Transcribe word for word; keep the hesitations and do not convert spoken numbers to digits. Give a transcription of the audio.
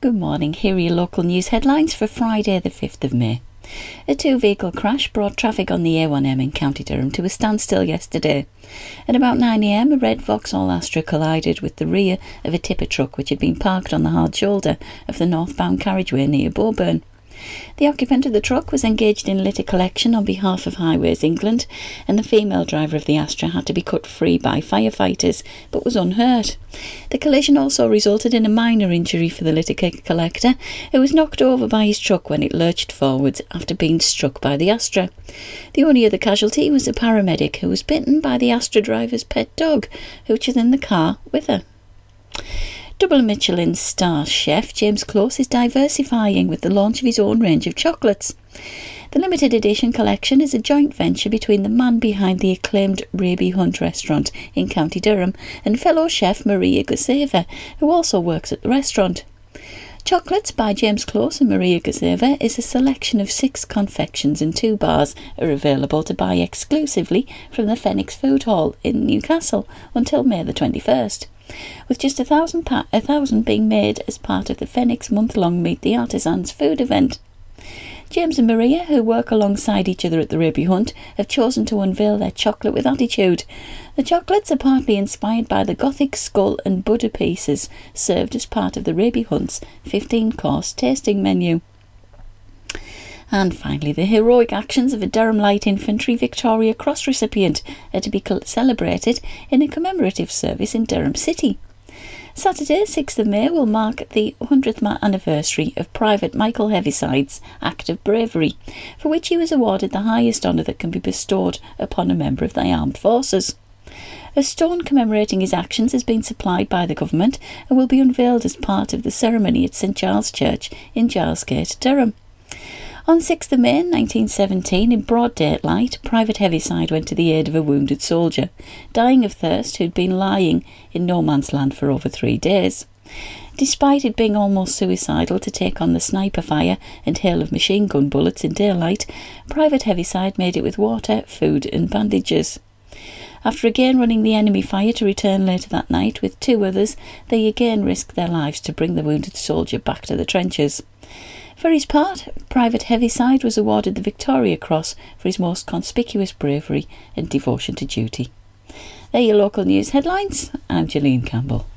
Good morning, here are your local news headlines for Friday the fifth of May. A two-vehicle crash brought traffic on the A one M in County Durham to a standstill yesterday. At about nine a m, a red Vauxhall Astra collided with the rear of a tipper truck which had been parked on the hard shoulder of the northbound carriageway near Boburn. The occupant of the truck was engaged in litter collection on behalf of Highways England, and the female driver of the Astra had to be cut free by firefighters, but was unhurt. The collision also resulted in a minor injury for the litter collector, who was knocked over by his truck when it lurched forwards after being struck by the Astra. The only other casualty was a paramedic who was bitten by the Astra driver's pet dog, which was in the car with her. Double Michelin star chef James Close is diversifying with the launch of his own range of chocolates. The limited edition collection is a joint venture between the man behind the acclaimed Raby Hunt restaurant in County Durham and fellow chef Maria Guseva, who also works at the restaurant. Chocolates by James Close and Maria Guseva is a selection of six confections and two bars are available to buy exclusively from the Phoenix Food Hall in Newcastle until May the twenty-first. With just a thousand, pa- a thousand being made as part of the Phoenix month-long Meet the Artisans food event. James and Maria, who work alongside each other at the Raby Hunt, have chosen to unveil their chocolate with attitude. The chocolates are partly inspired by the Gothic skull and Buddha pieces served as part of the Raby Hunt's fifteen-course tasting menu. And finally, the heroic actions of a Durham Light Infantry Victoria Cross recipient are to be celebrated in a commemorative service in Durham City. Saturday, sixth of May, will mark the hundredth anniversary of Private Michael Heaviside's act of bravery, for which he was awarded the highest honour that can be bestowed upon a member of the armed forces. A stone commemorating his actions has been supplied by the government and will be unveiled as part of the ceremony at St Giles Church in Gilesgate, Durham. On sixth of May nineteen seventeen, in broad daylight, Private Heaviside went to the aid of a wounded soldier, dying of thirst, who'd been lying in no man's land for over three days. Despite it being almost suicidal to take on the sniper fire and hail of machine gun bullets in daylight, Private Heaviside made it with water, food and bandages. After again running the enemy fire to return later that night with two others, they again risked their lives to bring the wounded soldier back to the trenches. For his part, Private Heaviside was awarded the Victoria Cross for his most conspicuous bravery and devotion to duty. They're your local news headlines. I'm Gillian Campbell.